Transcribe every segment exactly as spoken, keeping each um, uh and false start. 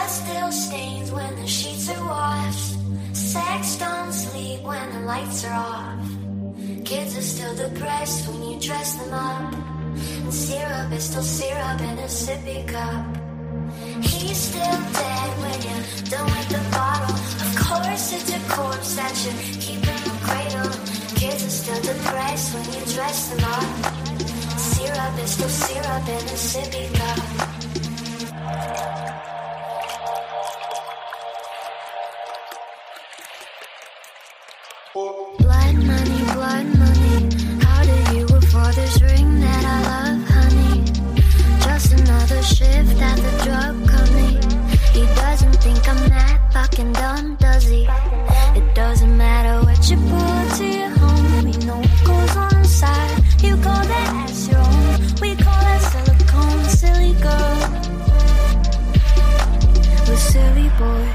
Blood still stains when the sheets are washed. Sex don't sleep when the lights are off. Kids are still depressed when you dress them up. And syrup is still syrup in a sippy cup. He's still dead when you're done with the bottle. Of course it's a corpse that you keep in the cradle. Kids are still depressed when you dress them up. Syrup is still syrup in a sippy cup. Blood money, blood money. How do you afford this ring that I love, honey? Just another shift at the drug company. He doesn't think I'm that fucking dumb, does he? It doesn't matter what you pull to your home. We know what goes on inside. You call that ass your own. We call that silicone, silly girl. We're silly boys.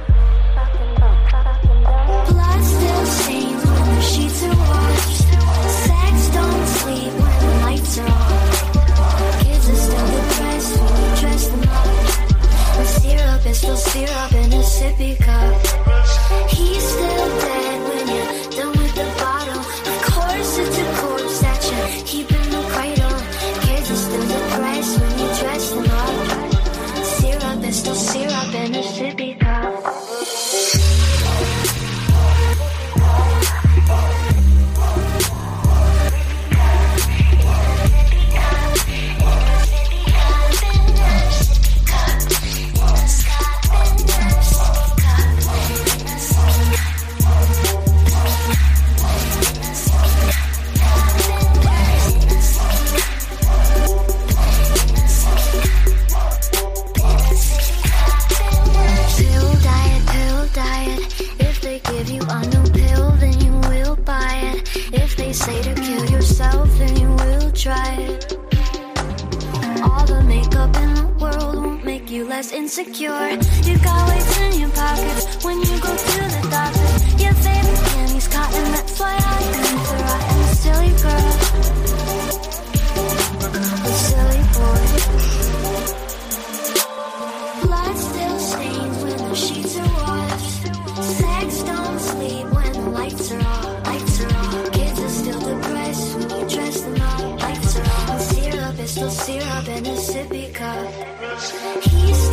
Blood still stains when the sheets are washed. Sex don't sleep when the lights are off. Kids are still depressed when you dress them up. The syrup is still syrup in a sippy cup. He's still dead when you're done with the bottle. Of course it's a corpse that you keep in the cradle. Kids are still depressed when you dress them up. Syrup is still syrup in a sippy cup. Say to kill yourself and you will try it. All the makeup in the world won't make you less insecure. You got weights in your pockets when you go to the doctor. Your favorite candy's cotton, that's why I am the rotten silly girl. The silly boy. Blood still stains when the sheets are washed. Sex don't sleep when the lights are off. Lights are off. Still depressed when you dress them up. Lights are on. Syrup is still syrup in a sippy cup. He's